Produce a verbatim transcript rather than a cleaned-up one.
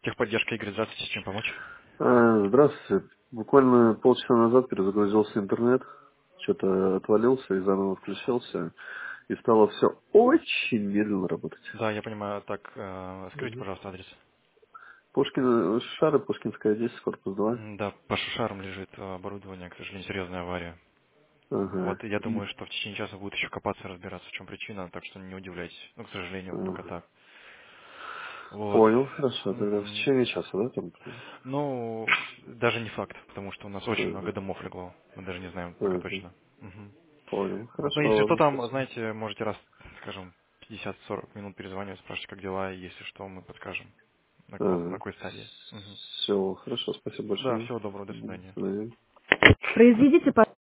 Техподдержка, Игорь, здравствуйте, чем помочь? А, Здравствуйте. Буквально полчаса назад перезагрузился интернет, что-то отвалился и заново включился, и стало все очень медленно работать. Да, я понимаю. Так, э, скажите, Мгм. пожалуйста, адрес. Пушкин, Шары, Пушкинская, десять, корпус два. М, Да, по шушарам лежит э, оборудование, к сожалению, серьезная авария. Ага. Вот, и я И- думаю, что в течение часа будут еще копаться, разбираться, в чем причина, так что не удивляйтесь. Ну, к сожалению, пока ага. так. Вот. Понял, хорошо. Тогда в Мгм. течение часа, да, там? Ну, даже не факт, потому что у нас очень много Ага. домов легло. Мы даже не знаем пока Ага. точно. Мгм. Понял. Вот, но Хорошо, если что ладно, там, спасибо. знаете, можете раз, скажем, пятьдесят-сорок минут перезванивать, спрашивать, как дела, и если что, мы подскажем, на каком, на Ага. какой стадии. Мгм. Все, хорошо, спасибо Да, большое. всего доброго, до До свидания. свидания. Произведите,